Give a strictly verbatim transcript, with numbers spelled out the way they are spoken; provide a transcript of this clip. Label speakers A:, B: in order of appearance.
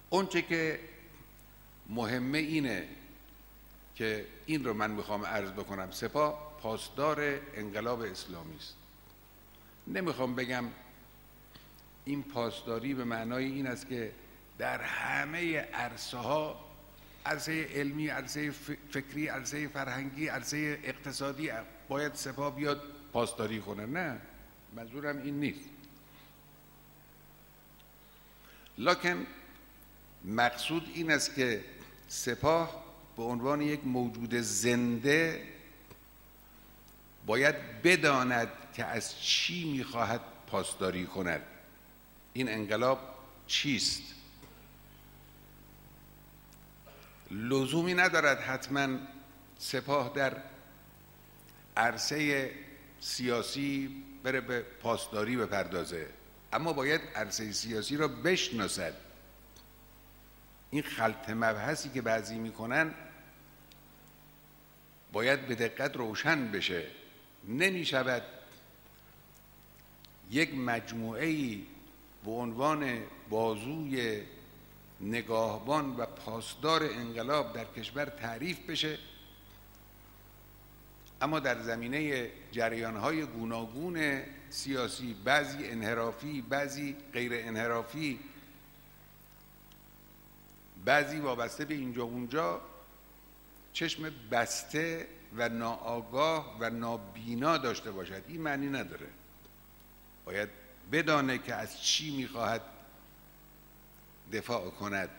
A: اونچه که مهمه اینه که این رو من میخوام عرض بکنم، سپاه پاسدار انقلاب اسلامی است. نمیخوام بگم این پاسداری به معنای این است که در همه عرصه ها، عرصه علمی، عرصه فکری، عرصه فرهنگی، عرصه اقتصادی باید سپاه بیاد پاسداری کنه. نه، منظورم این نیست. لکن مقصود این است که سپاه به عنوان یک موجود زنده باید بداند که از چی میخواهد پاسداری کند. این انقلاب چیست؟ لزومی ندارد حتما سپاه در عرصه سیاسی بره به پاسداری بپردازه، اما باید عرصه سیاسی را بشناسد. این خلط مبحثی که بعضی میکنن باید به دقت روشن بشه. نمی شود یک مجموعه‌ای به عنوان بازوی نگاهبان و پاسدار انقلاب در کشور تعریف بشه، اما در زمینه جریان‌های گوناگون سیاسی، بعضی انحرافی، بعضی غیر انحرافی، بعضی وابسته به اینجا اونجا، چشم بسته و ناآگاه و نابینا داشته باشد. این معنی نداره. باید بدانه که از چی میخواهد دفاع کند.